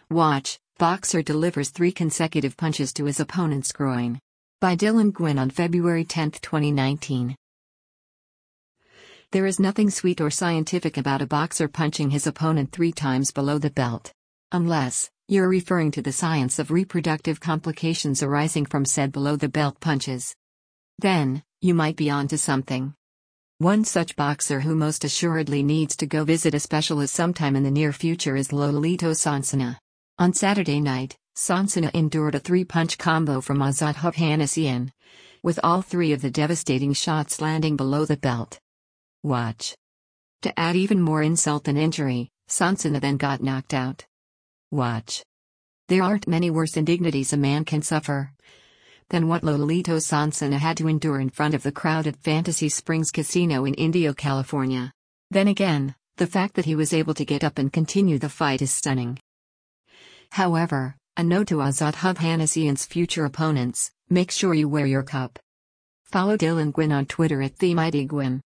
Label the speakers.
Speaker 1: Watch, boxer delivers 3 consecutive punches to his opponent's groin. By Dylan Gwynn on February 10, 2019. There is nothing sweet or scientific about a boxer punching his opponent 3 times below the belt. Unless you're referring to the science of reproductive complications arising from said below-the-belt punches. Then, you might be onto something. One such boxer who most assuredly needs to go visit a specialist sometime in the near future is Lolito Sonsona. On Saturday night, Sonsona endured a 3-punch combo from Azat Hovhannisyan, with all 3 of the devastating shots landing below the belt. Watch. To add even more insult and injury, Sonsona then got knocked out. Watch. There aren't many worse indignities a man can suffer than what Lolito Sonsona had to endure in front of the crowd at Fantasy Springs Casino in Indio, California. Then again, the fact that he was able to get up and continue the fight is stunning. However, a note to Azat Hovhannisyan's future opponents: make sure you wear your cup. Follow Dylan Gwynn on Twitter @TheMightyGwynn.